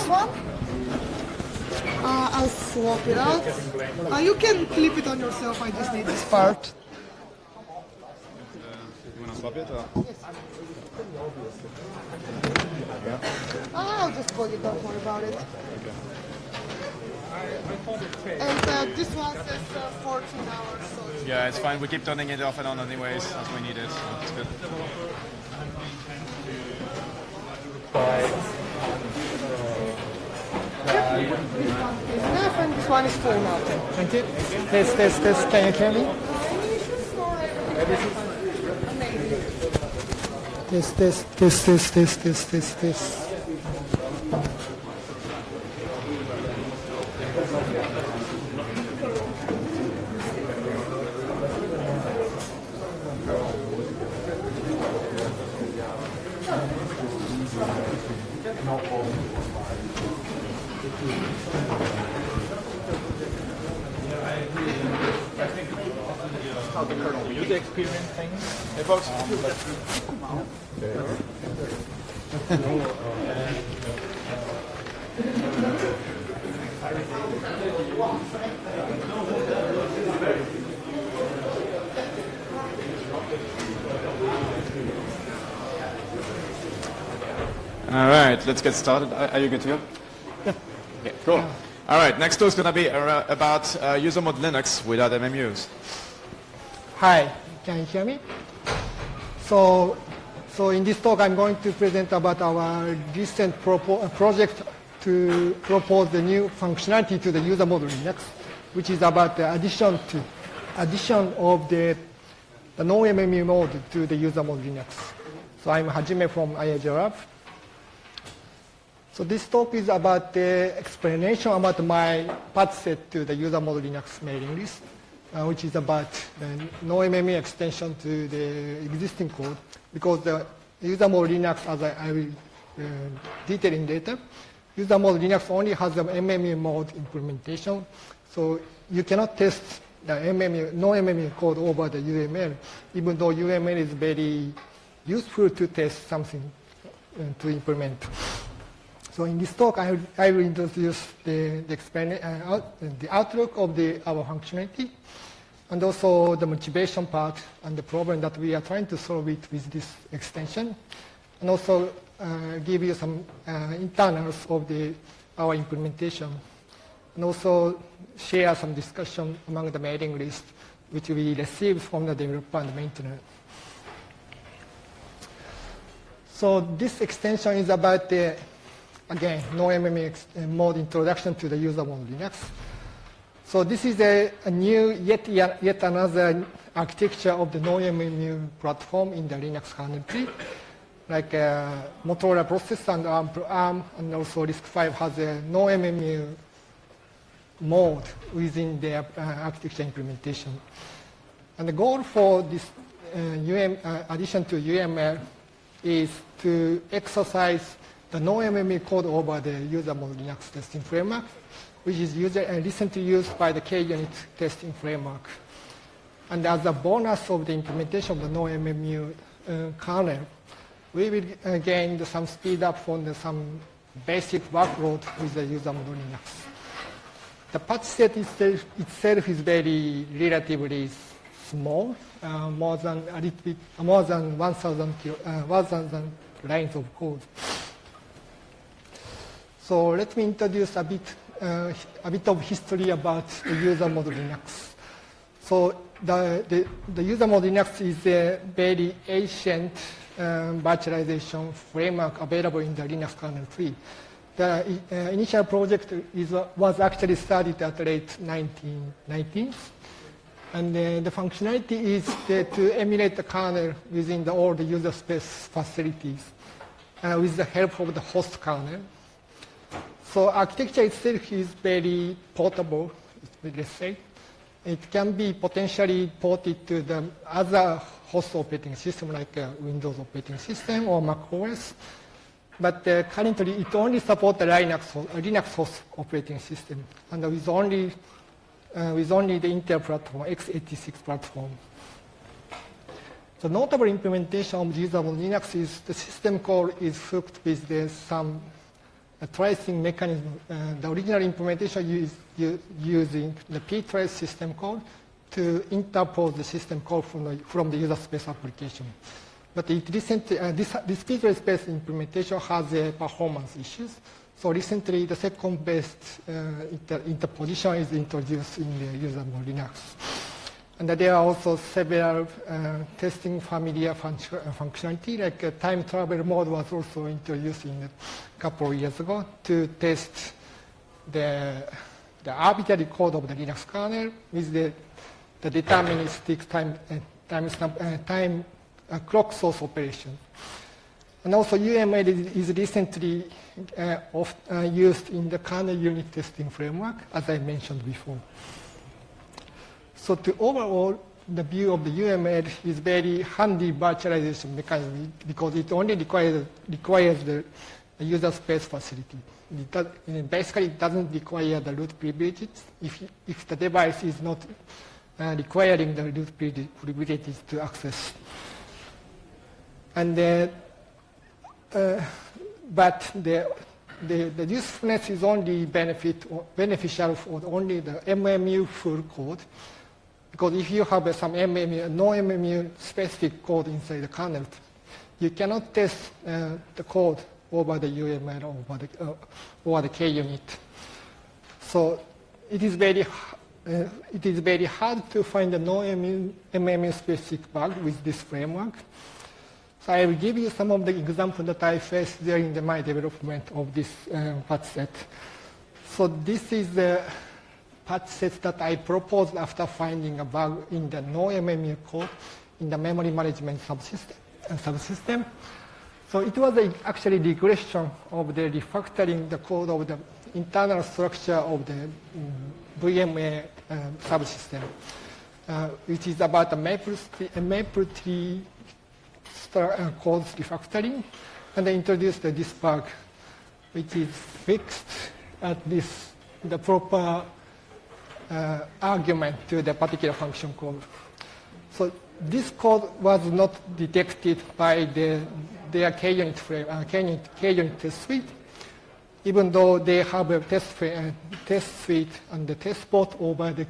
this one. I'll swap it out. You can clip it on yourself. I just need this part. You want to swap it? Or? I'll just put it. Don't worry about it. And this one says 14 hours. So Yeah, it's fine. We keep turning it off and on anyways as we need it. So it's good. enough, and this one is full now. Thank you. Test. Can you hear me? Test. How the kernel user experience thing. Hey folks. All right, let's get started. Are you good to go? Yeah. Okay, cool. All right, next talk is going to be about user mode Linux without MMUs. Hi, can you hear me? So in this talk, I'm going to present about our recent project to propose the new functionality to the user mode Linux, which is about the addition of the no-MMU mode to the user mode Linux. So I'm Hajime from IAJ Lab. So this talk is about the explanation about my path set to the user mode Linux mailing list, which is about the no-MMU extension to the existing code, because the user mode Linux, as I will detail in later, user mode Linux only has the MMU mode implementation, so you cannot test the no-MMU code over the UML, even though UML is very useful to test something to implement. So in this talk, I will introduce the outlook of our functionality, and also the motivation part and the problem that we are trying to solve with this extension, and also give you some internals of our implementation, and also share some discussion among the mailing list which we received from the developer and maintainer. So this extension is about the, again, no-MMU mode introduction to the user mode Linux. So this is a new, yet another architecture of the no-MMU platform in the Linux kernel tree. Like Motorola processor and ARM, and also RISC-V has a no-MMU mode within their architecture implementation. And the goal for this addition to UML is to exercise the no-MMU code over the user mode Linux testing framework, which is recently used by the KUnit testing framework. And as a bonus of the implementation of the no-MMU kernel, we will gain some speed up from some basic workload with the user mode Linux. The patch set itself is very relatively small, more than 1,000 lines of code. So let me introduce a bit of history about the user mode Linux. So the user mode Linux is a very ancient virtualization framework available in the Linux kernel tree. The initial project was actually started at the late 1990s. And the functionality is to emulate the kernel within all the user space facilities with the help of the host kernel. So architecture itself is very portable, let's say. It can be potentially ported to the other host operating system like Windows operating system or Mac OS. But currently it only supports the Linux host operating system, and with only the Intel platform, x86 platform. The notable implementation of user mode Linux is the system call is hooked with some tracing mechanism. The original implementation using the ptrace system call to interpose the system call from the user space application. But it recently, this ptrace-based implementation has performance issues. So recently, the second-based interposition is introduced in the usable Linux. And there are also several testing familiar functionality, like time travel mode was also introduced in a couple of years ago to test the arbitrary code of the Linux kernel with the deterministic time clock source operation. And also UML is recently used in the kernel unit testing framework, as I mentioned before. So to overall, the view of the UML is very handy virtualization mechanism because it only requires the user space facility. Basically, it doesn't require the root privileges if the device is not requiring the root privileges to access. And but the usefulness is only beneficial for only the MMU full code. Because if you have some MMU, no MMU specific code inside the kernel, you cannot test the code over the UML or over the KUnit. So it is very hard to find a no MMU specific bug with this framework. So I will give you some of the examples that I faced during my development of this patch set. So this is the patch set that I proposed after finding a bug in the no MMU code in the memory management subsystem. So it was actually regression of the refactoring the code of the internal structure of the VMA subsystem, which is about the maple tree code refactoring, and I introduced this bug, which is fixed at the proper argument to the particular function call. So this code was not detected by their KUnit test suite, even though they have a test suite and the test port over the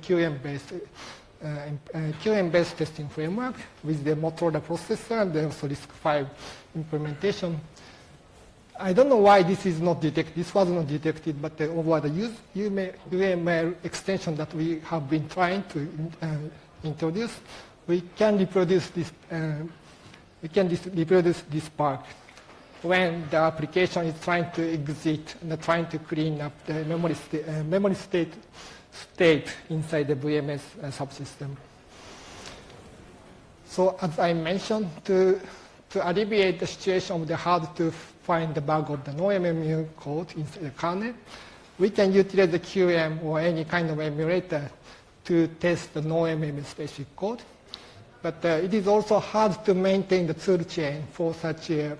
QM-based testing framework with the Motorola processor and also RISC-V implementation. I don't know why this is not detected. This was not detected, but over the UML extension that we have been trying to introduce, we can reproduce this. Reproduce this bug when the application is trying to exit and trying to clean up the memory state inside the VMS subsystem. So as I mentioned, to alleviate the situation of the hard to find the bug of the no MMU code inside the kernel, we can utilize the QM or any kind of emulator to test the no MMU specific code. But it is also hard to maintain the tool chain for such a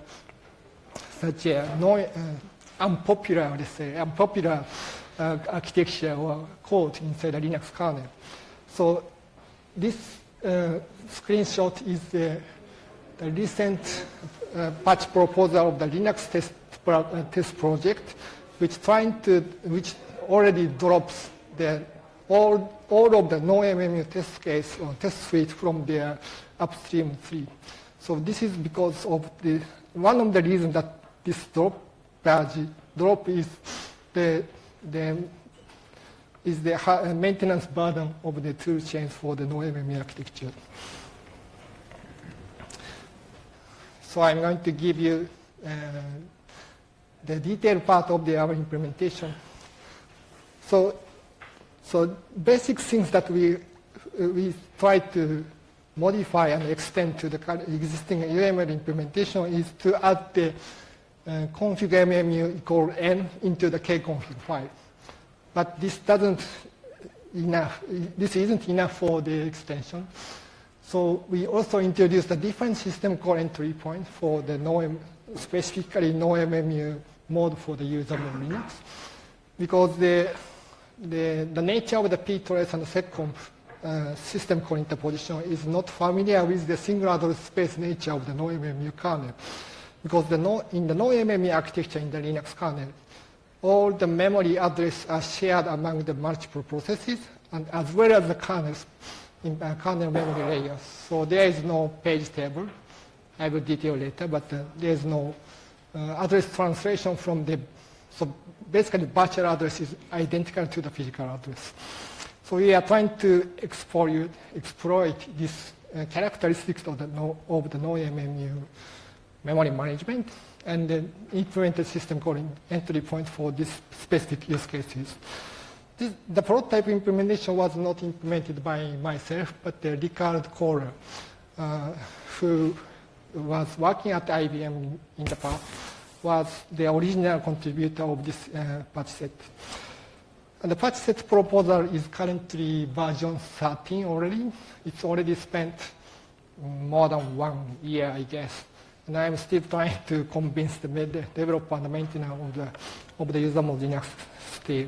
unpopular, let's say, architecture or code inside the Linux kernel. So this screenshot is the recent patch proposal of the Linux test project, which already drops all of the no MMU test case or test suite from their upstream tree. So this is because of one of the reasons that this drop is the maintenance burden of the tool chains for the no MMU architecture. So I'm going to give you the detailed part of our implementation. So basic things that we try to modify and extend to the existing UML implementation is to add the config MMU equal n into the kconfig file. But this isn't enough for the extension. So we also introduced a different system call entry point for the specifically no MMU mode for the usable Linux, because the nature of the ptrace and the seccomp system call interposition is not familiar with the single address space nature of the no MMU kernel. Because in the no MMU architecture in the Linux kernel, all the memory addresses are shared among the multiple processes, and as well as the kernels in kernel memory layers. So there is no page table. I will detail later, but there is no address translation from the. So basically, virtual address is identical to the physical address. So we are trying to exploit these characteristics of the NoMMU memory management and then implement a system called entry point for this specific use cases. The prototype implementation was not implemented by myself, but Ricard Kohler, who was working at IBM in the past, was the original contributor of this patch set. And the patch set proposal is currently version 13 already. It's already spent more than 1 year, I guess. And I'm still trying to convince the developer and the maintainer of the user mode Linux still.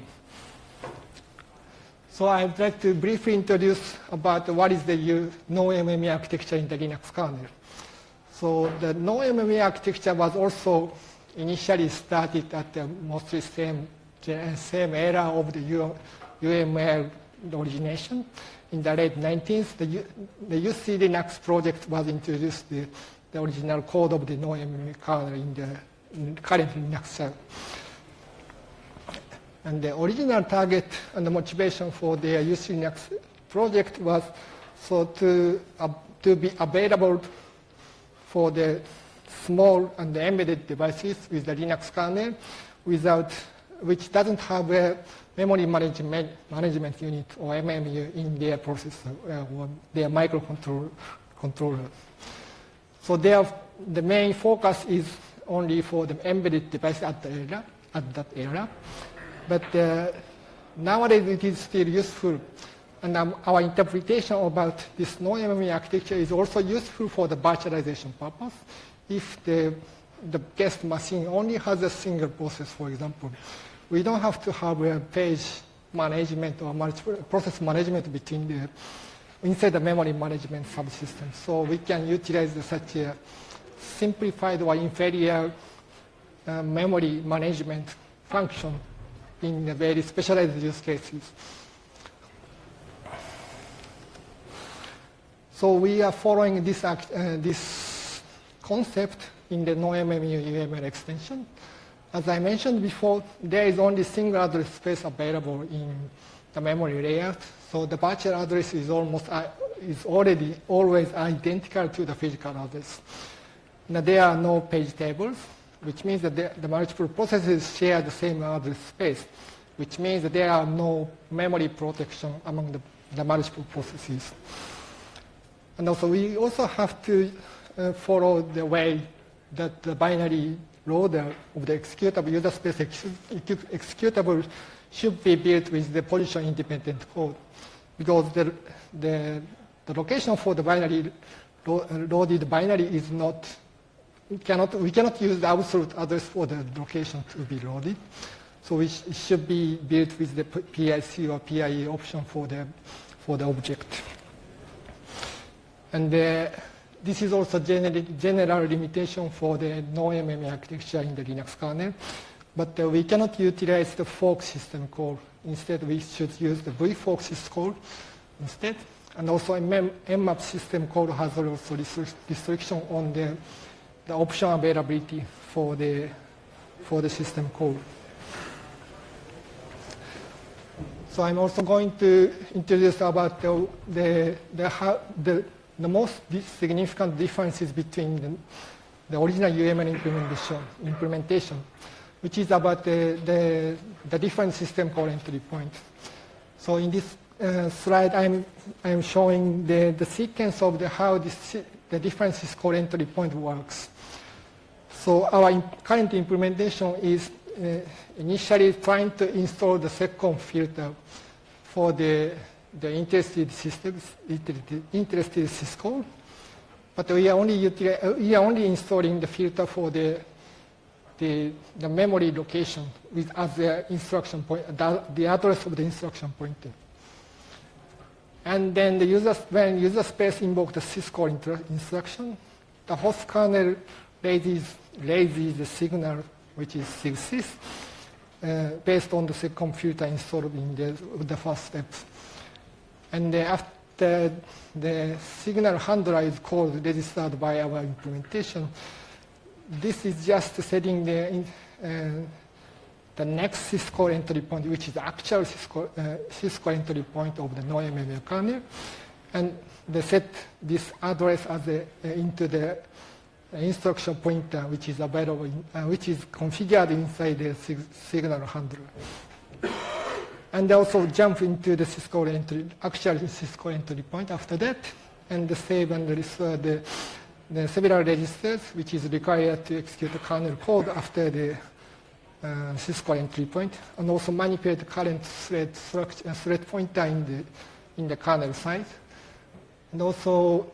So I'd like to briefly introduce about what is the NoMMU architecture in the Linux kernel. So the NoMMU architecture was also initially started at the mostly same era of the UML origination. In the late 90s, the UC Linux project was introduced the original code of the NoMMU kernel in the current Linux shell. And the original target and the motivation for the UC Linux project was so to be available for the small and embedded devices with the Linux kernel which doesn't have a memory management unit or MMU in their processor or their microcontroller. So the main focus is only for the embedded device at that era. But nowadays it is still useful. And our interpretation about this NoMMU architecture is also useful for the virtualization purpose. If the guest machine only has a single process, for example, we don't have to have a page management or multiple process management inside the memory management subsystem. So we can utilize such a simplified or inferior memory management function in very specialized use cases. So we are following this concept in the NoMMU UML extension. As I mentioned before, there is only single address space available in the memory layout. So the virtual address is already always identical to the physical address. Now there are no page tables, which means that the multiple processes share the same address space, which means that there are no memory protection among the multiple processes. And also we also have to follow the way that the binary loader of the executable user space executable should be built with the position independent code, because the location for the binary loaded binary is not. We cannot use the absolute address for the location to be loaded. So it should be built with the PIC or PIE option for the object. And this is also general limitation for the NoMMU architecture in the Linux kernel. But we cannot utilize the fork system call. Instead, we should use the vfork system call instead. And also mmap system call has also restriction on the option availability for the system call. So I'm also going to introduce about the most significant differences between the original UML implementation, which is about the different system call entry point. So in this slide, I'm showing the sequence of how the different system call entry point works. So our current implementation is initially trying to install the seccomp filter for the interested syscall, but we are only installing the filter for the memory location as the instruction point, the address of the instruction pointer. And then when user space invokes the syscall instruction, the host kernel raises the signal, which is sygsys, based on the computer installed in the first step. And after the signal handler is called registered by our implementation, this is just setting the next syscall entry point, which is the actual syscall entry point of the no-MMU kernel, and they set this address as into the instruction pointer, which is available, which is configured inside the signal handler. And also jump into the syscall entry, actual syscall entry point after that, and save and restore the several registers, which is required to execute the kernel code after the syscall entry point, and also manipulate the current thread pointer in the kernel side, and also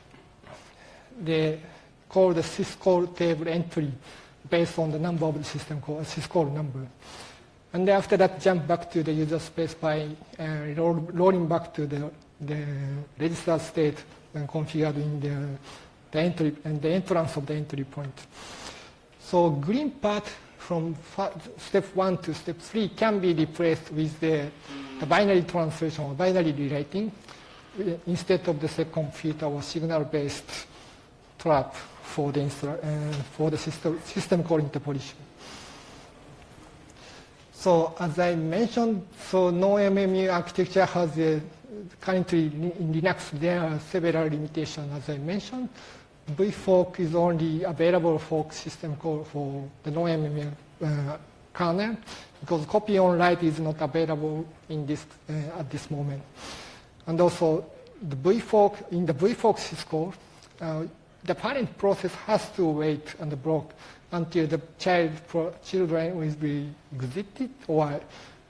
call the syscall table entry based on the number of the system call, syscall number. And after that, jump back to the user space by rolling back to the register state and configured in the entry and the entrance of the entry point. So green part from step 1 to step 3 can be replaced with the binary translation or binary rewriting instead of the set computer or signal-based trap for the system call interpolation. So as I mentioned, so no-MMU architecture has currently in Linux there are several limitations. As I mentioned, VFork is only available for system call for the no-MMU kernel because copy on write is not available in this at this moment. And also the VFork in the VFork syscall, the parent process has to wait and block until the children will be exited or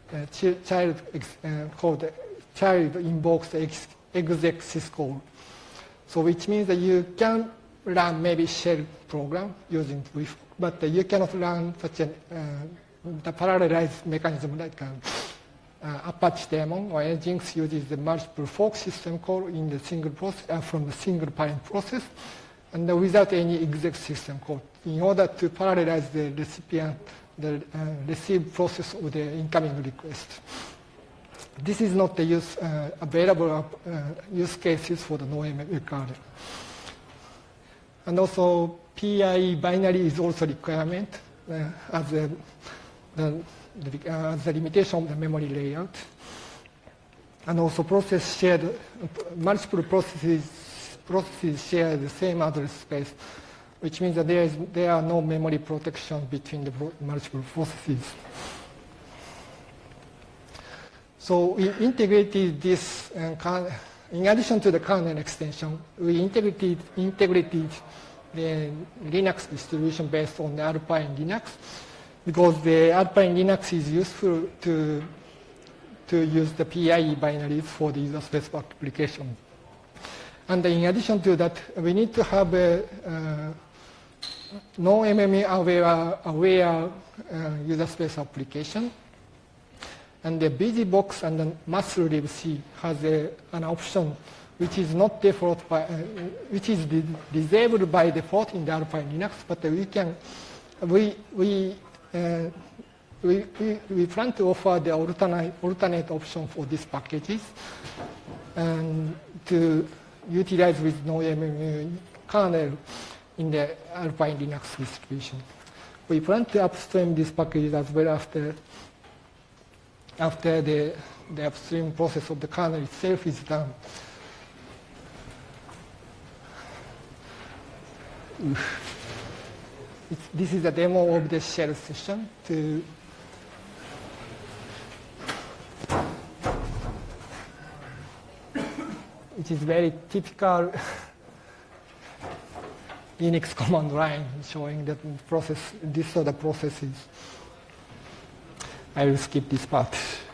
child invokes the exec syscall. So which means that you can run maybe shell program using VFork, but you cannot run such the parallelized mechanism like Apache Daemon or Nginx uses the multiple fork system call in the single process from the single parent process, and without any exec system call, in order to parallelize the recipient, the received process of the incoming request. This is not the available use cases for the no-MMU kernel. And also PIE binary is also requirement as a limitation of the memory layout. And also multiple processes share the same address space, which means that there are no memory protection between the multiple processes. So we integrated this, in addition to the kernel extension, we integrated the Linux distribution based on the Alpine Linux, because the Alpine Linux is useful to use the PIE binaries for the user-specific application. And in addition to that, we need to have a no-MMU aware user space application. And the BusyBox and the mass-libc has an option which is not default which is disabled by default in the Alpine Linux, but we plan to offer the alternate option for these packages and to utilize with no-MMU kernel in the Alpine Linux distribution. We plan to upstream these packages as well after the upstream process of the kernel itself is done. This is a demo of the shell session. It is very typical Unix command line showing that process. These are the processes. I will skip this part.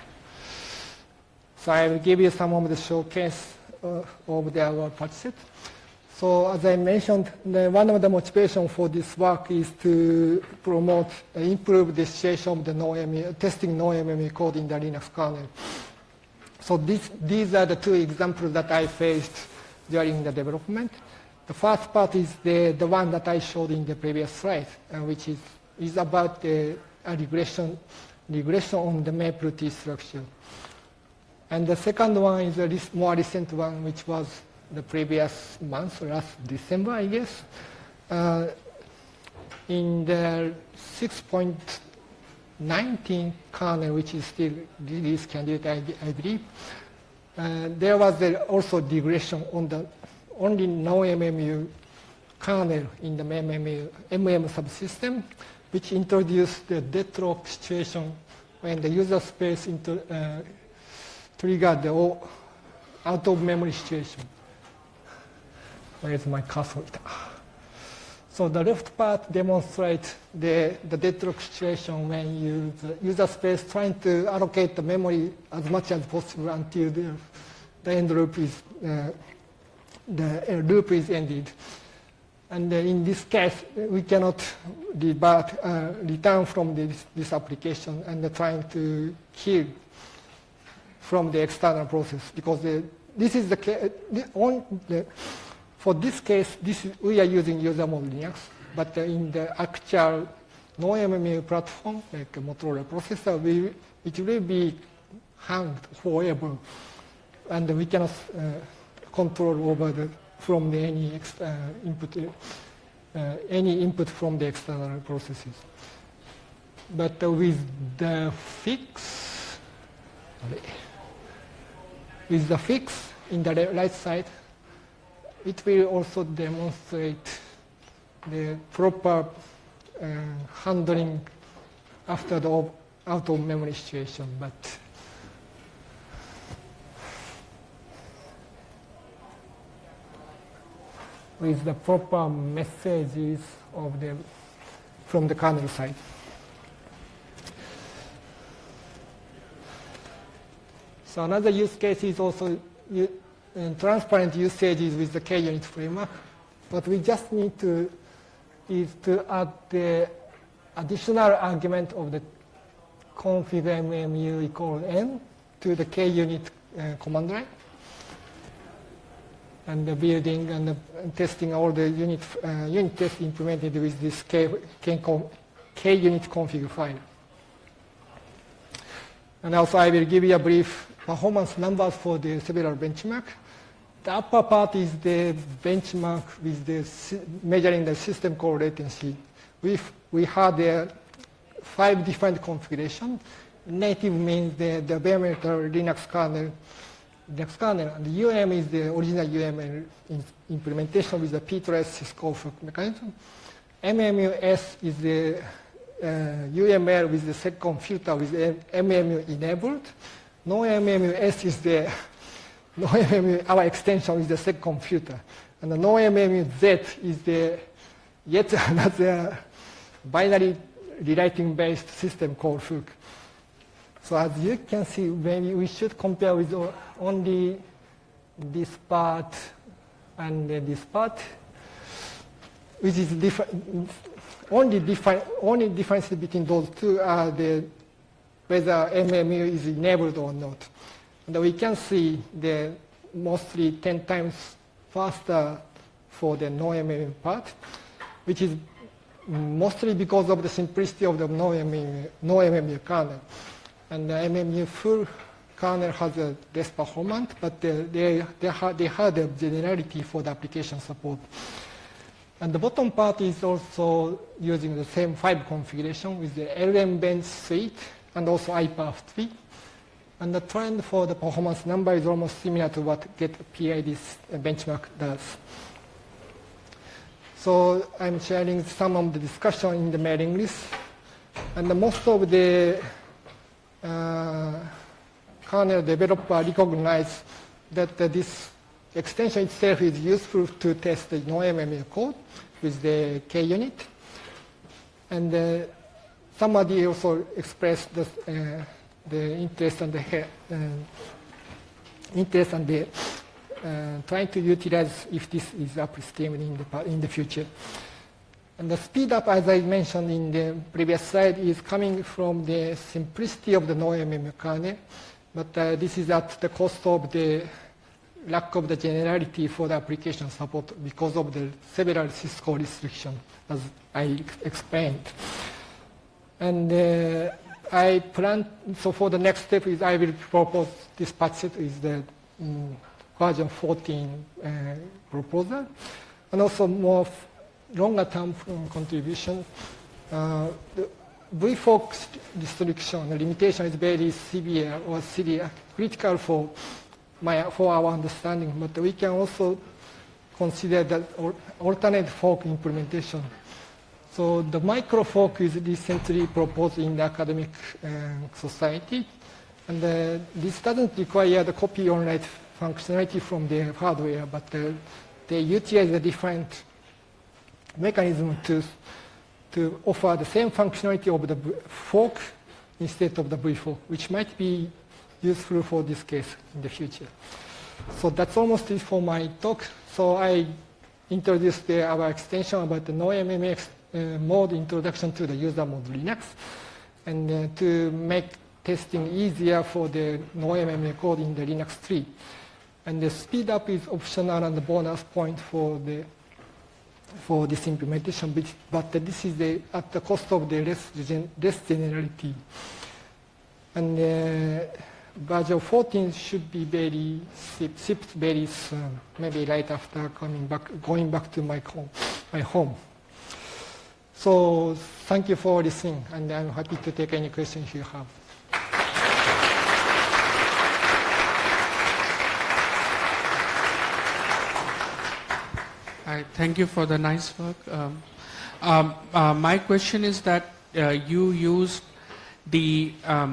So I will give you some of the showcase of our part set. So as I mentioned, one of the motivations for this work is to promote, improve the situation of the testing no-MMU code in the Linux kernel. So these are the two examples that I faced during the development. The first part is the one that I showed in the previous slide, which is about a regression regression on the MapRT structure. And the second one is a more recent one, which was the previous month, last December, I guess. In the 6.19 kernel, which is still release candidate, I believe, there was also regression on the only no-MMU kernel in the MM subsystem, which introduced the deadlock situation when the user space triggered the out-of-memory situation. Where is my cursor? So the left part demonstrates the deadlock situation when the user space trying to allocate the memory as much as possible until the end loop is ended. And in this case, we cannot return from this application and trying to kill from the external process, because this is the case. For this case, we are using user mode Linux, but in the actual no-MMU platform, like a Motorola processor, it will be hanged forever, and we cannot control over from any input from the external processes. But with the fix in the right side, it will also demonstrate the proper handling after the out-of-memory situation. But with the proper messages from the kernel side. So another use case is also transparent usages with the KUnit framework. What we just need is to add the additional argument of the config MMU equal n to the KUnit command line, and the building and testing all the unit tests implemented with this KUnit config file. And also I will give you a brief performance numbers for the several benchmark. The upper part is the benchmark with measuring the system call latency. We had 5 different configurations. Native means the bare metal Linux kernel, and the UM is the original UML implementation with the ptrace Cisco fork mechanism. MMUS is the UML with the seccomp filter with MMU enabled. No MMUS is the our extension is the seccomp filter, and the no MMUZ is the yet another binary rewriting based system called Fook. So as you can see, maybe we should compare with only this part and this part, which is different. Only difference between those two are whether MMU is enabled or not. And we can see the mostly 10 times faster for the no-MMU part, which is mostly because of the simplicity of the no-MMU kernel. And the MMU full kernel has a less performance, but they had a generality for the application support. And the bottom part is also using the same 5 configuration with the LM bench suite and also IPAF3. And the trend for the performance number is almost similar to what GetPID's benchmark does. So I'm sharing some of the discussion in the mailing list. And most of the kernel developer recognize that this extension itself is useful to test the no-MMU code with the KUnit. And somebody also expressed the interest and trying to utilize if this is upstream in the future. And the speed up, as I mentioned in the previous slide, is coming from the simplicity of the no-MMU kernel, but this is at the cost of the lack of the generality for the application support because of the several Cisco restrictions, as I explained. And I plan, so for the next step is I will propose this patch set is the version 14 proposal, and also more longer term contribution. The VFOC restriction, the limitation is very severe or critical for our understanding, but we can also consider that alternate fork implementation. So the micro fork is recently proposed in the academic society, and this doesn't require the copy on write functionality from the hardware, but they utilize a different mechanism to offer the same functionality of the fork instead of the VFOC, which might be useful for this case in the future. So that's almost it for my talk. So I introduced our extension about the NoMMX mode introduction to the user mode Linux, and to make testing easier for the NoMMX code in the Linux tree. And the speed up is optional and the bonus point for this implementation, but this is at the cost of the less generality. And version 14 should be shipped very soon, maybe right after going back to my home. So thank you for listening, and I'm happy to take any questions you have. Thank you for the nice work. My question is that you used the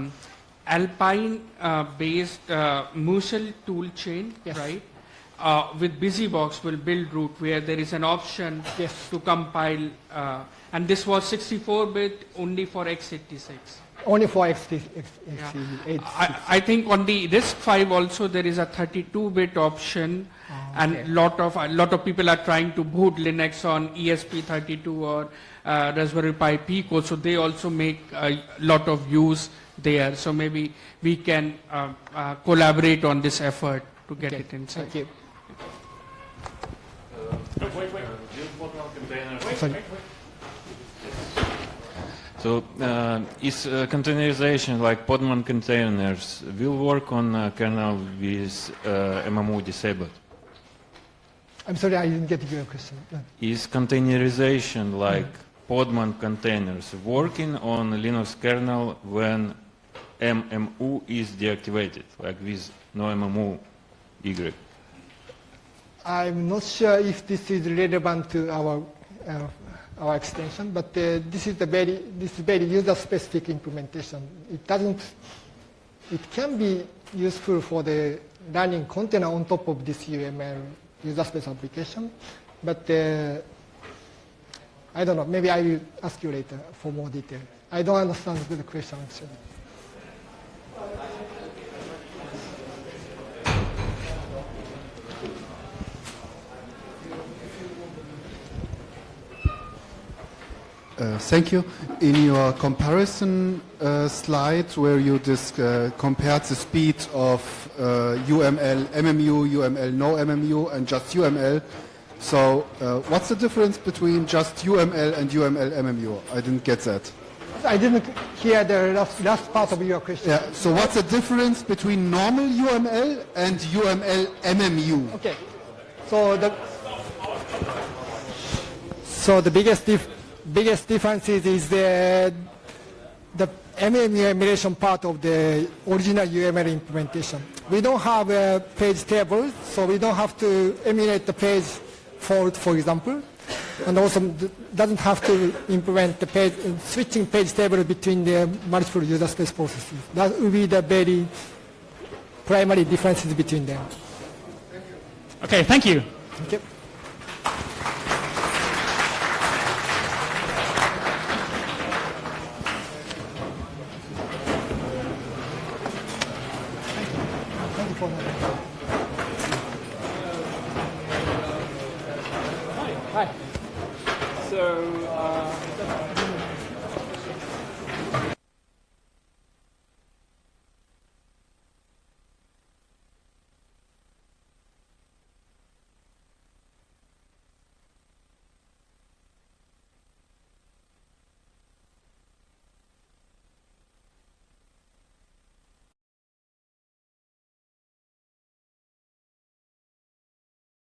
Alpine-based Musel toolchain, yes, right? With BusyBox will build root, where there is an option, yes, to compile, and this was 64-bit only for x86. Only for x86. Yeah. I think on the RISC-V also there is a 32-bit option, and a lot of people are trying to boot Linux on ESP32 or Raspberry Pi Pico, so they also make a lot of use there. So maybe we can collaborate on this effort to get it inside. Thank you. So is containerization like Podman containers will work on kernel with MMU disabled? I'm sorry, I didn't get your question. Is containerization like Podman containers working on Linux kernel when MMU is deactivated, like with no MMU Y? I'm not sure if this is relevant to our extension, but this is very user-specific implementation. It can be useful for the running container on top of this UML user-space application, but I don't know. Maybe I will ask you later for more detail. I don't understand the question actually. Thank you. In your comparison slide where you compared the speed of UML, MMU, UML, no MMU, and just UML, so what's the difference between just UML and UML MMU? I didn't get that. I didn't hear the last part of your question. Yeah, so what's the difference between normal UML and UML MMU? Okay. So the biggest difference is the MMU emulation part of the original UML implementation. We don't have a page table, so we don't have to emulate the page fault, for example, and also doesn't have to implement the switching page table between the multiple user space processes. That will be the very primary differences between them. Okay, thank you. Thank you.